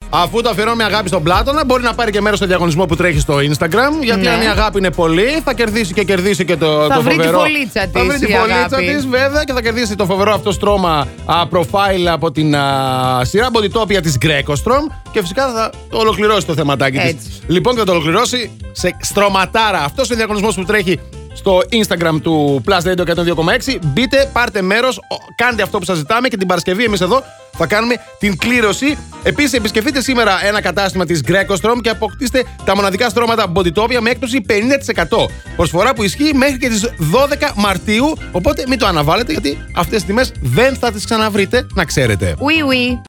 Αφού το αφιερώνω με αγάπη στον Πλάτωνα, μπορεί να πάρει και μέρος στο διαγωνισμό που τρέχει στο Instagram. Γιατί αν η αγάπη είναι πολύ, θα κερδίσει και το φοβερό. Θα βρει τη φωλίτσα της. Θα βρει τη φωλίτσα της, βέβαια, και θα κερδίσει το φοβερό αυτό στρώμα profile από την σειρά Bodytopia της Greco-Strom. Και φυσικά θα το ολοκληρώσει το θεματάκι της. Λοιπόν, και θα το ολοκληρώσει σε στρωματάρα. Αυτός είναι ο διαγωνισμός που τρέχει στο Instagram του Plus Radio 102,6. Μπείτε, πάρτε μέρος, κάντε αυτό που σας ζητάμε και την Παρασκευή εμείς εδώ θα κάνουμε την κλήρωση. Επίσης, επισκεφτείτε σήμερα ένα κατάστημα της Greco-Strom και αποκτήστε τα μοναδικά στρώματα Bodytopia με έκπτωση 50%. Προσφορά που ισχύει μέχρι και τις 12 Μαρτίου. Οπότε μην το αναβάλλετε, γιατί αυτές τις τιμές δεν θα τις ξαναβρείτε, να ξέρετε. Oui, oui.